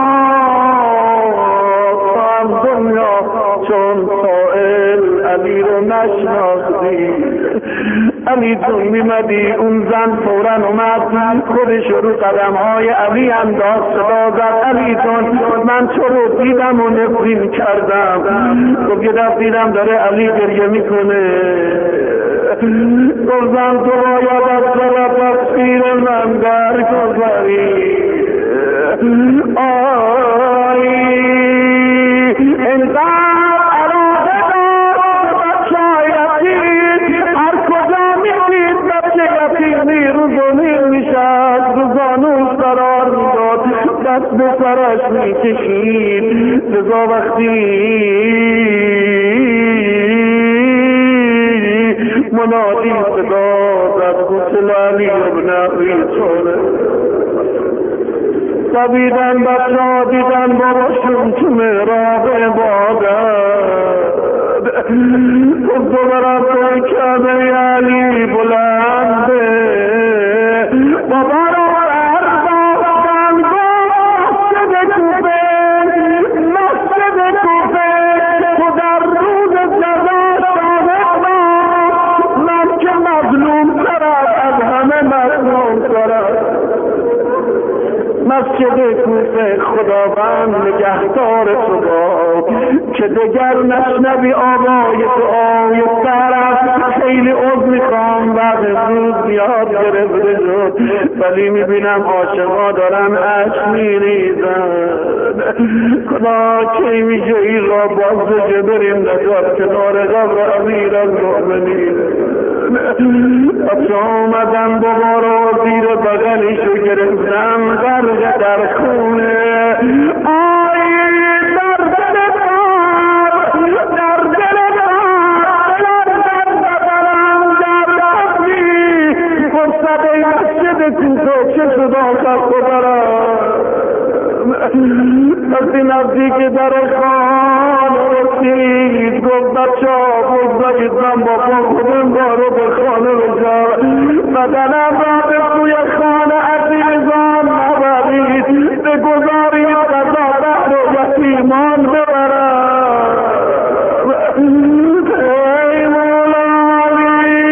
تو هم دنیا چون سائل علی رو نشناختی. علی جون میمدی اون زن فوراً اومد خودش رو قدم های علی انداز صدا زد علی جون من تو رو دیدم و نفرین کردم. گفت یه دفت دیدم داره علی گریه میکنه. گفتم تو باید از سر تفسیر من درگذری. آی انقدر دست به سرش می کشید. لذا وقتی منادی صدا زد گفت علی ابن ابی طالب. دویدن بچه ها دیدن باباشون تو محراب عبادت. گفت برم توی کعبه علی بلنده. بابا رو مسجد کوفه خداوند نگهدار تو با که دگر نشنوی آوای دعای طرف. خیلی عذر میخوام وقت امروز زیاد گرفته شد ولی میبینم عاشقا دارن عشق میریزن. خدا کی میشه این را باز بجه بریم نجات کنار قبر امیر المؤمنین. بچه آمدن بابا رو زیر بغلشو گرفتن غرق در خونه. آی در دل بار در دل بار در در بدنم در دستی فرصت مسجد کوفه چه صدا خست برم. وقتی نزدیک در خانه رسید گفت بچه ها بزدید من با پا خودم بارو به خانه بجا. بدنم را به سوی خانه عزیزان نبرید بگذارید قضا بحر و یتیمان ببرم. ای مولالی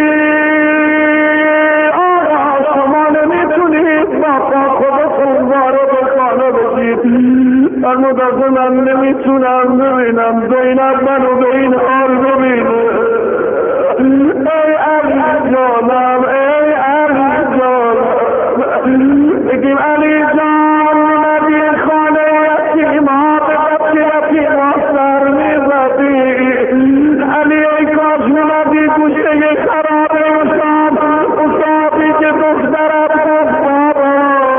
آقا شما نمیتونید با پا خودتون بارو به خانه بجید. فرمود من نمیتونم ببینم زینب منو به این حال ببینه. گوشه خرابه افتاد افتادی که دخترم گفت بابا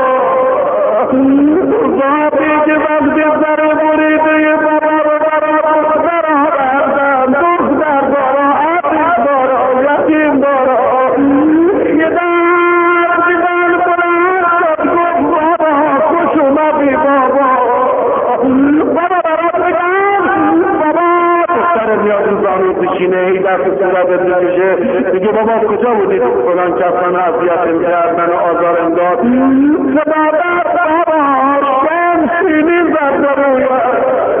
افتادی که وقتی سر بریده بابا رو برا دختر آوردن دختر برا عزیز برا یتیم برا یه درد دیدن بلند شد گفت بابا خوش اومدی بابا بابا برات بگم بابا دختر میاد تو زانو بشینه ای دست صورتت میکشه میگه بابا کجا بودی فلان کسان اذیتم کردن و آزارم داد صدا در بابا شمسینی زد رویم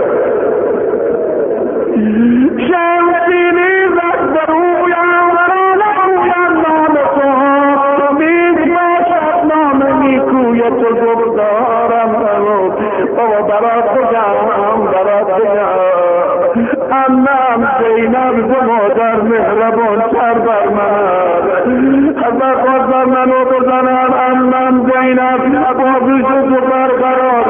شمسینی زد رویم ساله رویم نام تو میز باشد نام نیکوی تو گفتارم بابا برات بگم برات بگم انم زینب ز مادر مهربان تر بر من حضر خواستر منو بزنم انم زینب بازش تو برقرار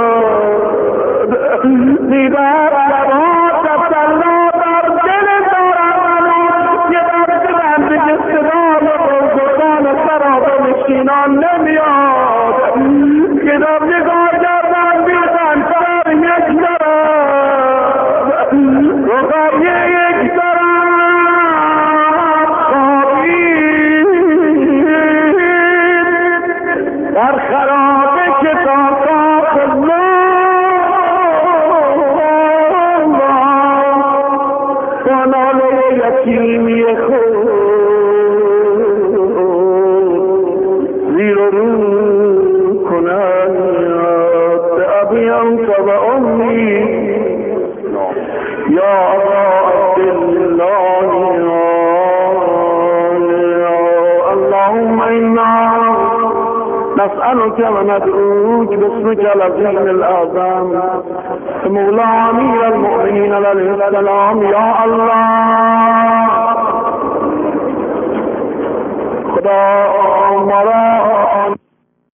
میباد دیدر لبات تسلا بر دل دارم منو یه دست بند که صدا بزرگان سراب نشینان نمیاد کتاب نگاه کردن بیدن سر یک طرف روکار یک طرف خوابید در خراب کتاب با ناله یتیمی خود زیر و رو کنن به ابیم و امی یا عبدالله اللهم انا نسألك وندعوك باسمك العظيم الأعظم مولا امير المؤمنين عليه السلام يا الله خدا مرا